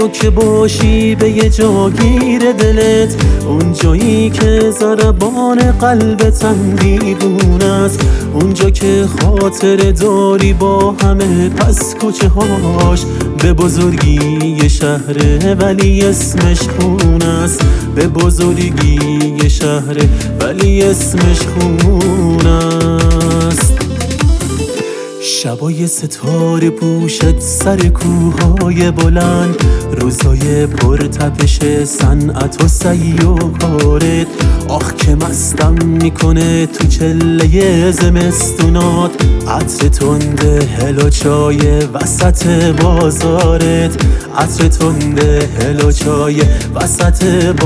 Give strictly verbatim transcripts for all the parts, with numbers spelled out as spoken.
که باشی به یه جاگیر دلت، اون جایی که ضربان قلبتم دیوونه است، اونجا که خاطر داری با همه پس کوچه هاش، به بزرگی یه شهره ولی اسمش خونه است، به بزرگی یه شهره ولی اسمش خونه است. شبای ستاره پوشت سر کوههای بلند، روزای پرتپش صنعت و سعی و کارت، آخ که مستم میکنه تو چله زمستونات، عطر تنده هل و چای وسط بازارت، عطر تنده هل و چای وسط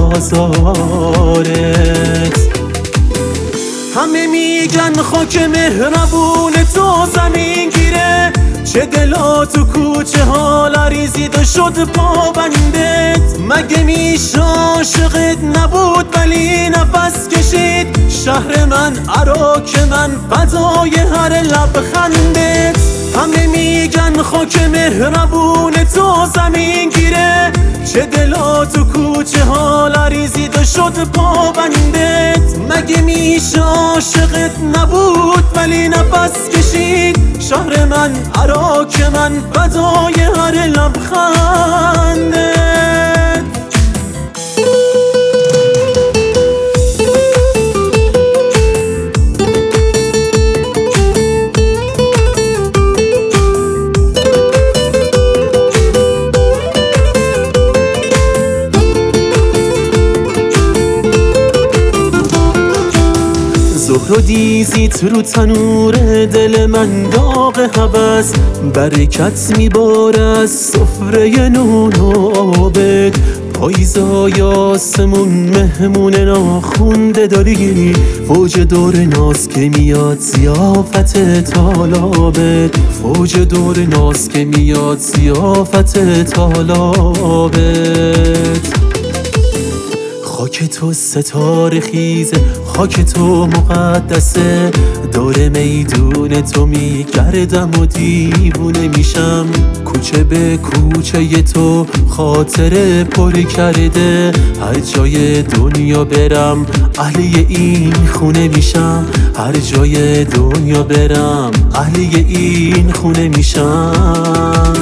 بازارت. همه میگن خاک مهربون تو زمین گیره، چه دلا تو کوچه ها لریزید شد پابندت، مگه میشه عاشقت نبود ولی نفس کشید، شهر من عراق من فدای هر لبخندت. همه میگن خاک مهربون تو زمین گیره، چه دلا تو کوچه ها لریزید شد پابندت، مگه میشه عاشقت نبود ولی نفس کشید، شهر من عراق من فدای هر لبخندت. ظهر و دیزیت رو تنور دل من داغ هوس، برکت میباره از سفره نون و آبت، پاییزای آسمون مهمون ناخونده داری، فوج دور ناز که میاد ضیافت طالابت، فوج دور ناز که میاد ضیافت طالابت. خاک تو ستاره خیزه، خاک تو مقدسه، دور میدون تو میگردم و دیوونه میشم، کوچه به کوچه تو خاطره پر کرده، هر جای دنیا برم اهل این خونه میشم، هر جای دنیا برم اهل این خونه میشم.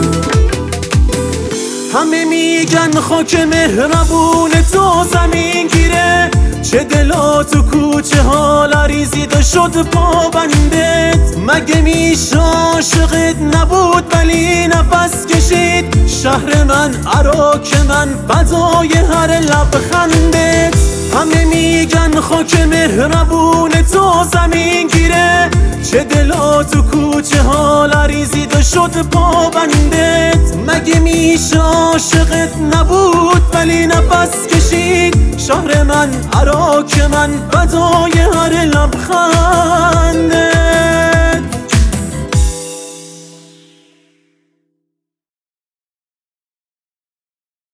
همه میگن خاک مهربون تو زمین گیره، چه دلا تو کوچه ها لریزید شد پابندت، مگه میشه عاشقت نبود ولی نفس کشید، شهر من عراق من فدای هر لبخندت. همه میگن خاک مهربون تو زمین گیره، چه دلا تو کوچه ها لریزید شد پابندت، مگه میشه عاشقت نبود ولی نفس کشید، شهر من عراق من فدای هر لبخندت.